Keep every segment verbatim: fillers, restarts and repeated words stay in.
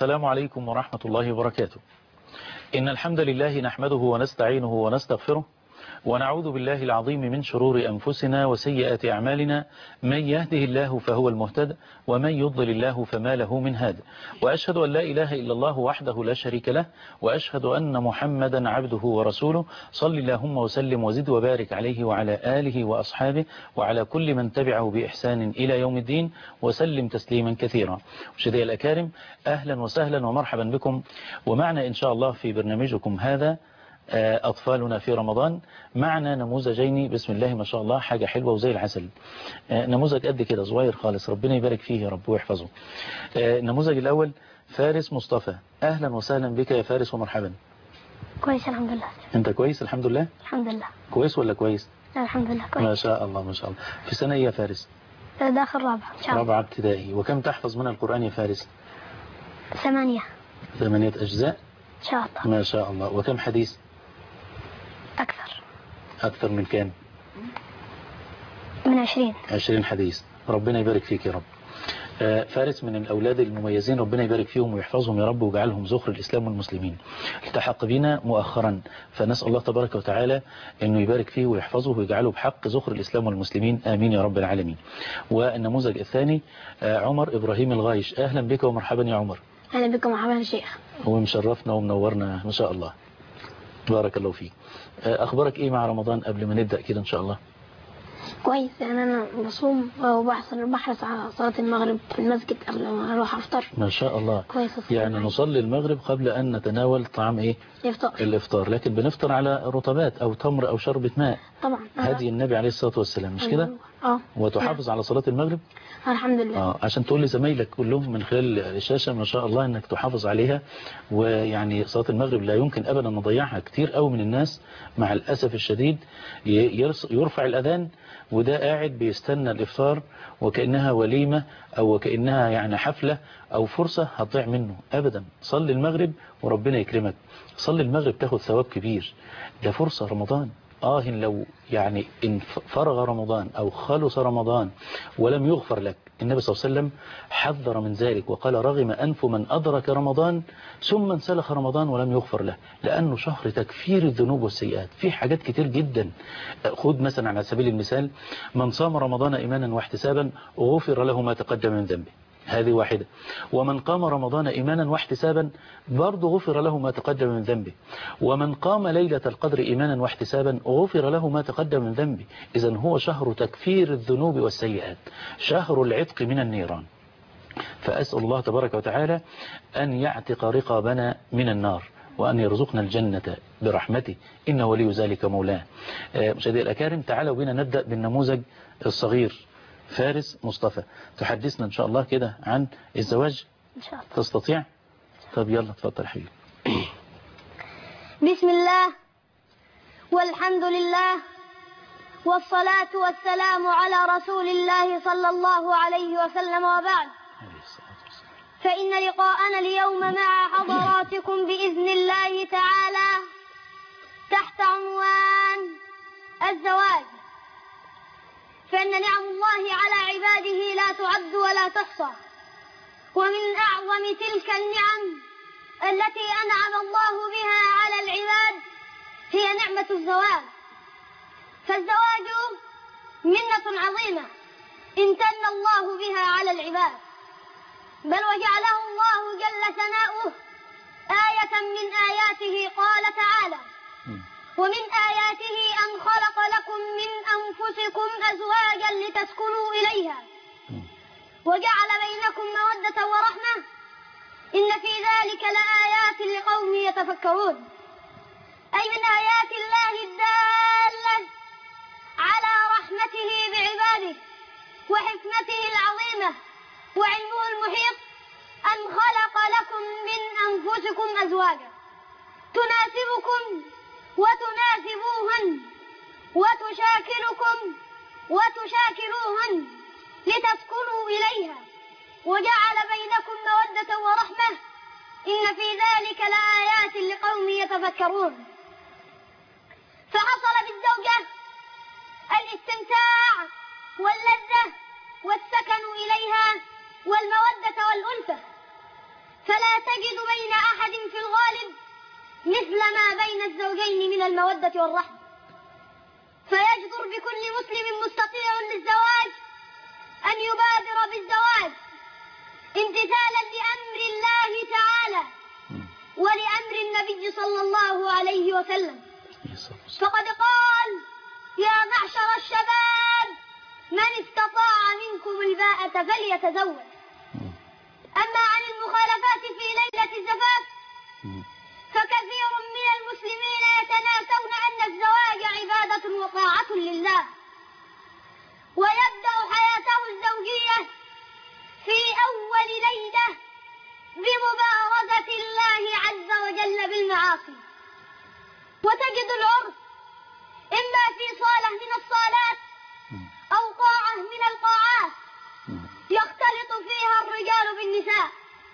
السلام عليكم ورحمة الله وبركاته. إن الحمد لله نحمده ونستعينه ونستغفره ونعوذ بالله العظيم من شرور أنفسنا وسيئات أعمالنا، من يهده الله فهو المهتد ومن يضلل الله فما له من هاد، وأشهد أن لا إله إلا الله وحده لا شريك له، وأشهد أن محمدا عبده ورسوله. صل اللهم وسلم وزد وبارك عليه وعلى آله وأصحابه وعلى كل من تبعه بإحسان إلى يوم الدين، وسلم تسليما كثيرا. مشاهدي الأكارم، أهلا وسهلا ومرحبا بكم، ومعنا إن شاء الله في برنامجكم هذا أطفالنا في رمضان. معنا نموذجين بسم الله ما شاء الله، حاجة حلوة وزي العسل. نموذج قد كده صغير خالص، ربنا يبارك فيه يا رب ويحفظه. النموذج الأول فارس مصطفى. أهلا وسهلا بك يا فارس ومرحبا. كويس الحمد لله. أنت كويس الحمد لله؟ الحمد لله. كويس ولا كويس؟ الحمد لله كويس. ما شاء الله ما شاء الله. في سنة إيه يا فارس؟ داخل رابعة إن شاء الله. رابعة ابتدائي. وكم تحفظ من القرآن يا فارس؟ ثمانية. ثمانية أجزاء؟ إن شاء الله. ما شاء الله. وكم حديث؟ أكثر. أكثر من كام؟ من عشرين. عشرين حديث. ربنا يبارك فيك يا رب. فارس من الأولاد المميزين، ربنا يبارك فيهم ويحفظهم يا رب ويجعلهم ذخر الإسلام والمسلمين. التحق بنا مؤخرا، فنسأل الله تبارك وتعالى أنه يبارك فيه ويحفظه ويجعله بحق ذخر الإسلام والمسلمين، آمين يا رب العالمين. والنموذج الثاني عمر إبراهيم الغايش. أهلا بك ومرحبا يا عمر. أهلا بكم ومرحبا يا شيخ. ومشرفنا ومنورنا ما شاء الله، بارك الله فيك. أخبارك إيه مع رمضان قبل ما نبدأ كده إن شاء الله؟ كويس، يعني أنا بصوم وبحصل بحرص على صلاة المغرب في المسجد قبل ما أروح أفطر. ما شاء الله. كويس. يعني نصلي المغرب قبل أن نتناول طعام إيه؟ الإفطار. الإفطار، لكن بنفطر على رطبات أو تمر أو شربة ماء. طبعا. هدي النبي عليه الصلاة والسلام، مش كده؟ اه. وتحافظ على صلاة المغرب؟ الحمد لله. اه عشان تقول لزمايلك كلهم من خلال الشاشة ما شاء الله انك تحافظ عليها. ويعني صلاة المغرب لا يمكن ابدا نضيعها. كتير قوي من الناس مع الاسف الشديد يرفع الاذان وده قاعد بيستنى الافطار وكأنها وليمة او وكأنها يعني حفلة او فرصة هتضيع منه. ابدا، صلي المغرب وربنا يكرمك. صلي المغرب تاخد ثواب كبير، ده فرصة رمضان. آه لو يعني إن فرغ رمضان أو خلص رمضان ولم يغفر لك، النبي صلى الله عليه وسلم حذر من ذلك وقال رغم أنف من أدرك رمضان ثم انسلخ رمضان ولم يغفر له، لأنه شهر تكفير الذنوب والسيئات. في حاجات كتير جدا. خذ مثلا على سبيل المثال، من صام رمضان إيمانا واحتسابا غفر له ما تقدم من ذنبه، هذه واحدة. ومن قام رمضان إيمانا واحتسابا برضه غفر له ما تقدم من ذنبه. ومن قام ليلة القدر إيمانا واحتسابا غفر له ما تقدم من ذنبه. إذن هو شهر تكفير الذنوب والسيئات، شهر العتق من النيران. فأسأل الله تبارك وتعالى أن يعتق رقابنا من النار وأن يرزقنا الجنة برحمته، إنه ولي ذلك مولاه. مشاهدي الأكارم، تعالوا بنا نبدأ بالنموذج الصغير فارس مصطفى. تحدثنا إن شاء الله كده عن الزواج. إن شاء الله. تستطيع؟ طب يلا تفضل حبيبي. بسم الله والحمد لله والصلاة والسلام على رسول الله صلى الله عليه وسلم، وبعد، فإن لقاءنا اليوم مع حضراتكم بإذن الله تعالى تحت عنوان الزواج. فإن نعم الله على عباده لا تعد ولا تحصى، ومن أعظم تلك النعم التي أنعم الله بها على العباد هي نعمة الزواج. فالزواج منة عظيمة امتن الله بها على العباد، بل وجعله الله جل ثناؤه آية من آياته. قال تعالى: ومن آياته أن خلق لكم من أنفسكم أزواجا لتسكنوا إليها وجعل بينكم مودة ورحمة إن في ذلك لآيات لقوم يتفكرون. أي من آيات الله الدالة على رحمته بعباده وحكمته العظيمة وعلمه المحيط أن خلق لكم من أنفسكم أزواجا تناسبكم وتناسبوهن وتشاكلكم وتشاكلوهن لتسكنوا إليها وجعل بينكم مودة ورحمة إن في ذلك لآيات لقوم يتفكرون. فحصل بالزوجة الاستمتاع واللذة والسكن إليها والمودة والألفة، فلا تجد بين أحد في الغالب مثل ما بين الزوجين من المودة والرحمة، فيجدر بكل مسلم مستطيع للزواج أن يبادر بالزواج امتثالا لأمر الله تعالى ولأمر النبي صلى الله عليه وسلم، فقد قال: يا معشر الشباب من استطاع منكم الباءة فليتزوج. أما عن المخالفات في ليلة الزفاف فكثير من المسلمين يتناسون أن الزواج عبادة وطاعة لله، ويبدأ حياته الزوجية في أول ليلة بمبارزة الله عز وجل بالمعاصي، وتجد العرس إما في صالة من الصالات أو قاعة من القاعات يختلط فيها الرجال بالنساء،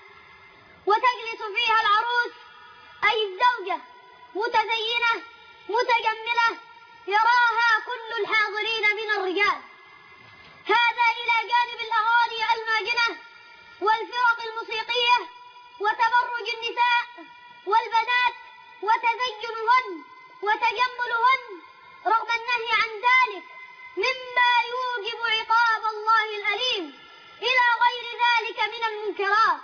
وتجلس فيها العروس أي الزوجة متزينة متجملة يراها كل الحاضرين من الرجال. هذا إلى جانب الأغاني الماجنة والفرق الموسيقية وتبرج النساء والبنات وتزينهن وتجملهن رغم النهي عن ذلك مما يوجب عقاب الله الأليم إلى غير ذلك من المنكرات،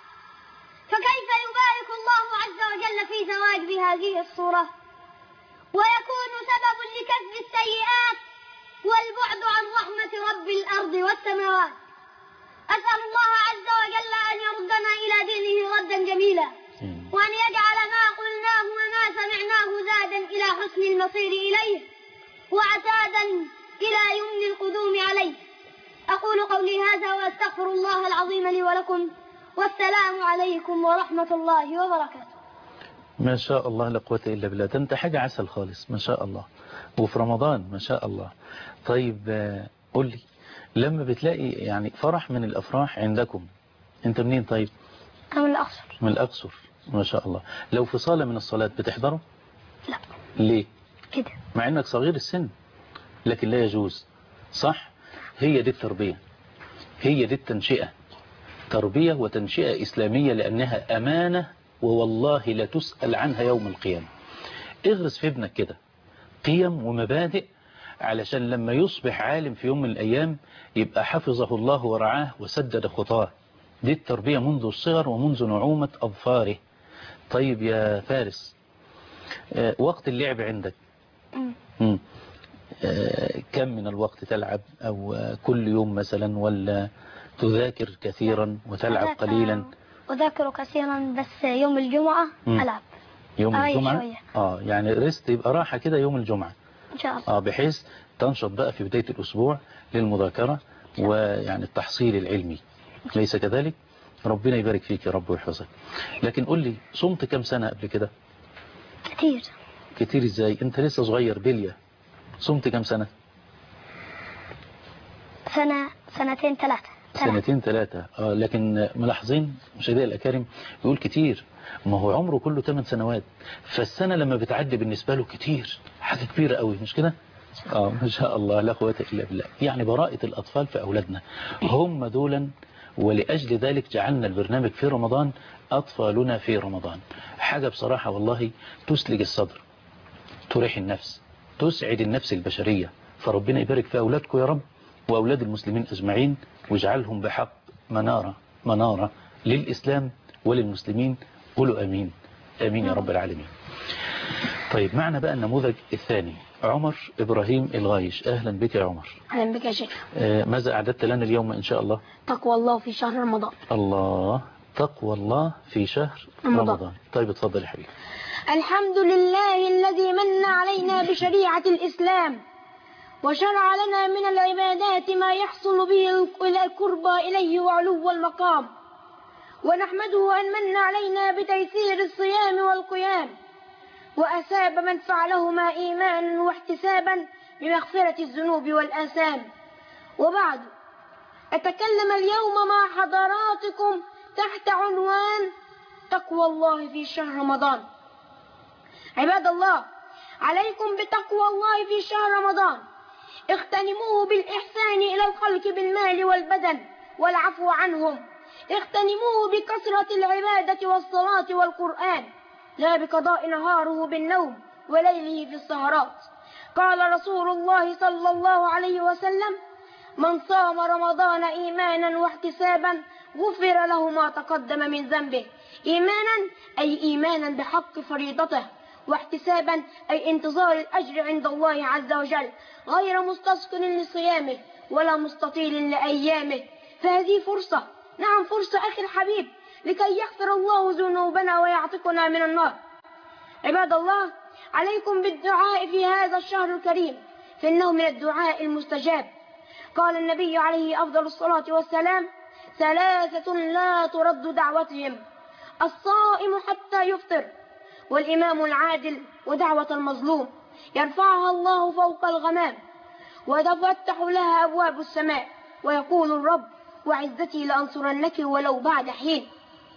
فكيف يبارك الله عز وجل في زواج بهذه الصورة ويكون سبب لكسب السيئات والبعد عن رحمة رب الأرض والسماوات؟ أسأل الله عز وجل أن يردنا إلى دينه ردا جميلا، وأن يجعل ما قلناه وما سمعناه زادا إلى حسن المصير إليه وعتادا إلى يمن القدوم عليه. أقول قولي هذا وأستغفر الله العظيم لي ولكم، والسلام عليكم ورحمة الله وبركاته. ما شاء الله لا قوة إلا بالله، ده أنت حاجة عسل خالص ما شاء الله، وفي رمضان ما شاء الله. طيب قل لي لما بتلاقي يعني فرح من الأفراح عندكم، أنت منين طيب؟ أنا من الأقصر. من الأقصر ما شاء الله. لو في صالة من الصلاة بتحضره؟ لا. ليه؟ كده. مع أنك صغير السن لكن لا يجوز، صح؟ هي دي التربية، هي دي التنشئة، تربية وتنشئة إسلامية، لأنها أمانة ووالله لا تسأل عنها يوم القيامة. اغرس في ابنك كده قيم ومبادئ علشان لما يصبح عالم في يوم من الأيام يبقى حفظه الله ورعاه وسدد خطاه. دي التربية منذ الصغر ومنذ نعومة أظفاره. طيب يا فارس، آه وقت اللعب عندك مم. آه كم من الوقت تلعب؟ أو آه كل يوم مثلا، ولا تذاكر كثيرا وتلعب أذاكر قليلا؟ أذاكر كثيرا بس يوم الجمعة مم. ألعب. يوم أريح الجمعة شوية. آه يعني ريست، يبقى راحة كده يوم الجمعة إن شاء الله. آه بحيث تنشط بقى في بداية الأسبوع للمذاكرة ويعني التحصيل العلمي، ليس كذلك؟ ربنا يبارك فيك يا رب ويحفظك. لكن قل لي صمت كم سنة قبل كده؟ كتير. كتير ازاي؟ انت لسه صغير بلية. صمت كم سنة؟ سنة سنتين ثلاثة. سنتين ثلاثة. آه لكن ملاحظين مشاهدي الأكارم يقول كتير، ما هو عمره كله ثمان سنوات، فالسنة لما بتعدي بالنسبة له كتير، حاجة كبيرة قوي، مش كده؟ اه ما شاء الله لا قوة إلا بالله. يعني براءة الأطفال في أولادنا هم دولا، ولأجل ذلك جعلنا البرنامج في رمضان أطفالنا في رمضان. حاجة بصراحة والله تسلج الصدر، تريح النفس، تسعد النفس البشرية. فربنا يبارك في أولادكم يا رب وأولاد المسلمين أجمعين، واجعلهم بحق منارة منارة للإسلام وللمسلمين. قولوا أمين أمين يا رب العالمين. طيب معنا بقى النموذج الثاني، عمر إبراهيم الغايش. أهلا بك يا عمر. أهلا بك يا شيخ. آه ماذا أعددت لنا اليوم إن شاء الله؟ تقوى الله في شهر رمضان. الله، تقوى الله في شهر رمضان. رمضان. طيب اتفضل يا حبيبي. الحمد لله الذي من علينا بشريعة الإسلام وشرع لنا من العبادات ما يحصل به القربى إليه وعلو المقام، ونحمده أن من علينا بتيسير الصيام والقيام، وأثاب من فعلهما إيمانا واحتسابا بمغفرة الذنوب والآثام. وبعد، أتكلم اليوم مع حضراتكم تحت عنوان تقوى الله في شهر رمضان. عباد الله، عليكم بتقوى الله في شهر رمضان. اغتنموه بالإحسان إلى الخلق بالمال والبدن والعفو عنهم، اغتنموه بكثرة العبادة والصلاة والقرآن، لا بقضاء نهاره بالنوم وليله في السهرات. قال رسول الله صلى الله عليه وسلم: من صام رمضان إيمانا واحتسابا غفر له ما تقدم من ذنبه. إيمانا أي إيمانا بحق فريضته، واحتسابا أي انتظار الأجر عند الله عز وجل، غير مستسكن لصيامه ولا مستطيل لأيامه. فهذه فرصة، نعم فرصة أخي الحبيب، لكي يغفر الله ذنوبنا ويعتقنا من النار. عباد الله، عليكم بالدعاء في هذا الشهر الكريم، فإنه من الدعاء المستجاب. قال النبي عليه أفضل الصلاة والسلام: ثلاثة لا ترد دعوتهم: الصائم حتى يفطر، والإمام العادل، ودعوة المظلوم يرفعها الله فوق الغمام، وتفتح لها أبواب السماء، ويقول الرب: وعزتي لأنصرنك ولو بعد حين.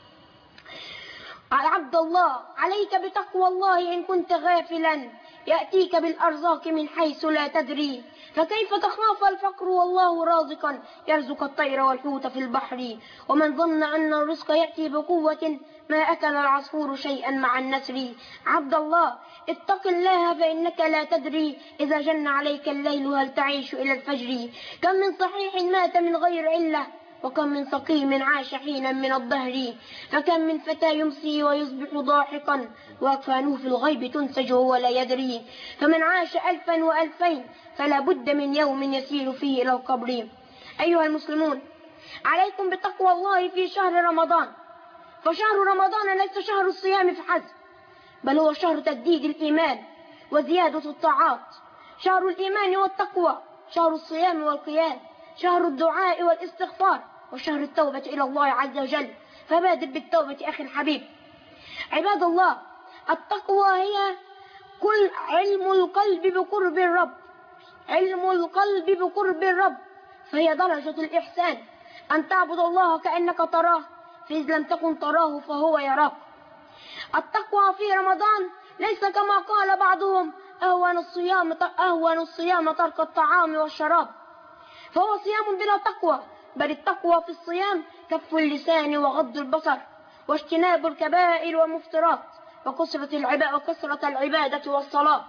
عبد الله، عليك بتقوى الله إن كنت غافلا، يأتيك بالأرزاق من حيث لا تدري، فكيف تخاف الفقر والله رازقا يرزق الطير والحوت في البحر. ومن ظن أن الرزق يأتي بقوة ما أكل العصفور شيئا مع النسر. عبد الله، اتق الله فإنك لا تدري إذا جن عليك الليل هل تعيش إلى الفجر. كم من صحيح مات من غير علة، وكم من سقيم عاش حينا من الدهر. فكم من فتى يمسي ويصبح ضاحكا، وأكفانه في الغيب تنسج ولا يدري. فمن عاش ألفا وألفين فلا بد من يوم يسير فيه إلى القبر. أيها المسلمون، عليكم بتقوى الله في شهر رمضان، فشهر رمضان ليس شهر الصيام فحسب، بل هو شهر تجديد الإيمان وزيادة الطاعات، شهر الإيمان والتقوى، شهر الصيام والقيام، شهر الدعاء والاستغفار، وشهر التوبة إلى الله عز وجل. فبادر بالتوبة أخي الحبيب. عباد الله، التقوى هي كل علم القلب بقرب الرب، علم القلب بقرب الرب، فهي درجة الإحسان، أن تعبد الله كأنك تراه، فإذ لم تكن تراه فهو يراك. التقوى في رمضان ليس كما قال بعضهم: أهون الصيام أهون الصيام ترك الطعام والشراب، فهو صيام بلا تقوى، بل التقوى في الصيام كف اللسان وغض البصر واجتناب الكبائر والمفترات وكثرة العبادة وكثرة العبادة والصلاة.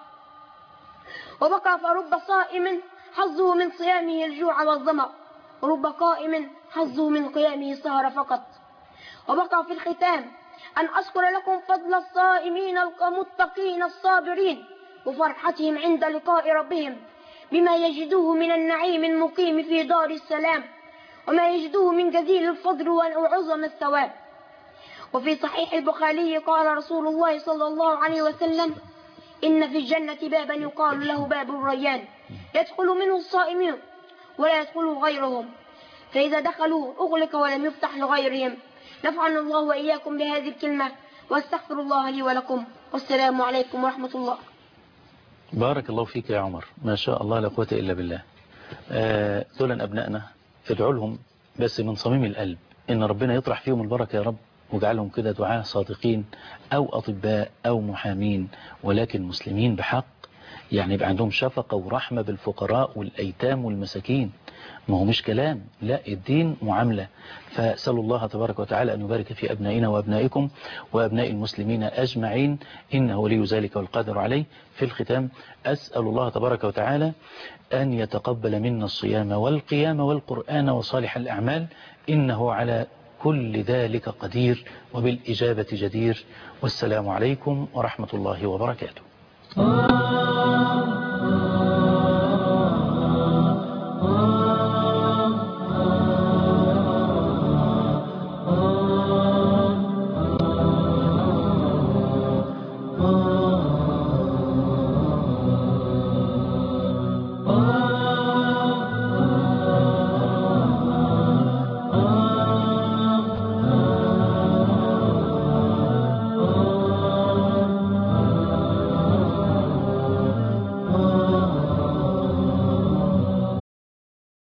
وبقى فرب صائم حظه من صيامه الجوع والظمأ، ورب قائم حظه من قيامه السهر فقط. وبقى في الختام أن أذكر لكم فضل الصائمين المتقين الصابرين وفرحتهم عند لقاء ربهم بما يجدوه من النعيم المقيم في دار السلام، وما يجدوه من جزيل الفضل وعظم الثواب. وفي صحيح البخاري قال رسول الله صلى الله عليه وسلم: إن في الجنة بابا يقال له باب الريان، يدخل منه الصائمون ولا يدخل غيرهم، فإذا دخلوا أغلق ولم يفتح لغيرهم. نفعنا الله وإياكم بهذه الكلمة، واستغفر الله لي ولكم، والسلام عليكم ورحمة الله. بارك الله فيك يا عمر، ما شاء الله لا قوة إلا بالله. آه دول أبنائنا ادعوا لهم بس من صميم القلب إن ربنا يطرح فيهم البركة يا رب، وجعلهم كده دعاة صادقين أو أطباء أو محامين، ولكن مسلمين بحق، يعني يبقى عندهم شفقة ورحمة بالفقراء والأيتام والمساكين. ما هو مش كلام، لا الدين معاملة. فأسأل الله تبارك وتعالى أن يبارك في أبنائنا وأبنائكم وأبناء المسلمين أجمعين، إنه ولي ذلك والقادر عليه. في الختام أسأل الله تبارك وتعالى أن يتقبل منا الصيام والقيام والقرآن وصالح الأعمال، إنه على كل ذلك قدير وبالإجابة جدير. والسلام عليكم ورحمة الله وبركاته.